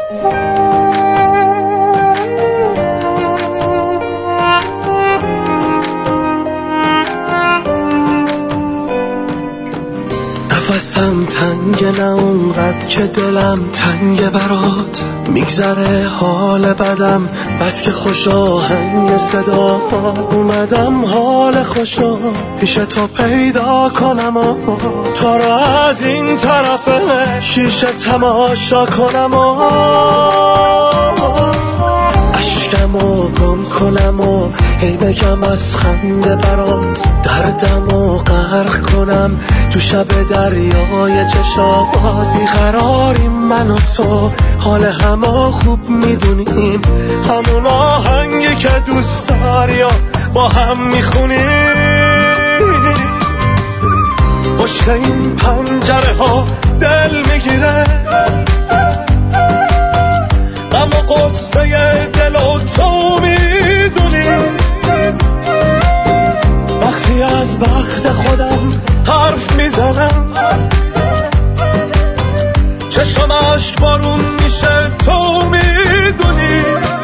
نفسم تنگ، نه اونقدر که دلم تنگ برات. میگذره حال بدم بس که خوش آهنگ صدا. اومدم حال خوشو پیش تو پیدا کنم و تو رو از این طرف شیشه تماشا کنم و اشکمو گم کنم و هی بگم از خنده برات. دردمو غرق کنم تو شب دریای چشات. بیقراریم من و تو، حال همو خوب میدونیم. همون آهنگی که دوست داری و با هم میخونیم. پشت این پنجره ها دل میگیره غم و قصه دل و تو میدونی. وقتی از بخت خودم حرف میزنم چشم اشک بارون میشه تو میدونی.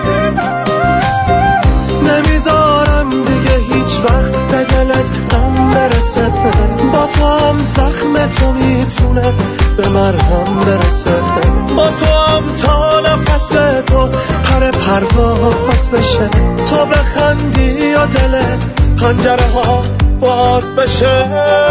نمیذارم دیگه هیچ وقت به دلت غم برسه. با تو هم زخم تو میتونه به مرهم برسه. با تو هم تا نفس تو پر پرواز بشه. تو بخندی و دل پنجره ها باز بشه.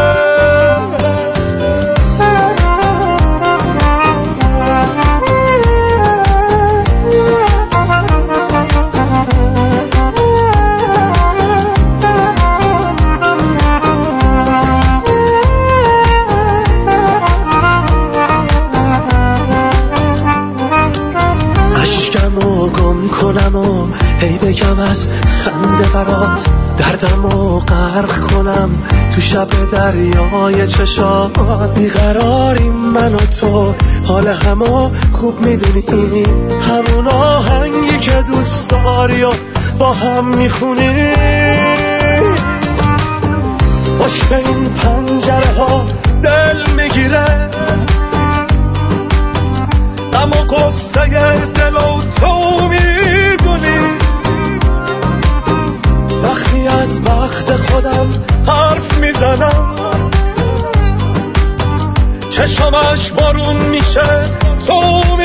هی بگم از خنده برات. دردمو غرق کنم تو شب دریای چشات. بیقراریم من و تو، حال همو خوب میدونی. همون آهنگی که دوست داری و با هم میخونی. پشت این پنجره ها دل میگیره غم و قصه دل و تو میدونی. وقتی از بخت خودم حرف میزنم چشمش بارون میشه تو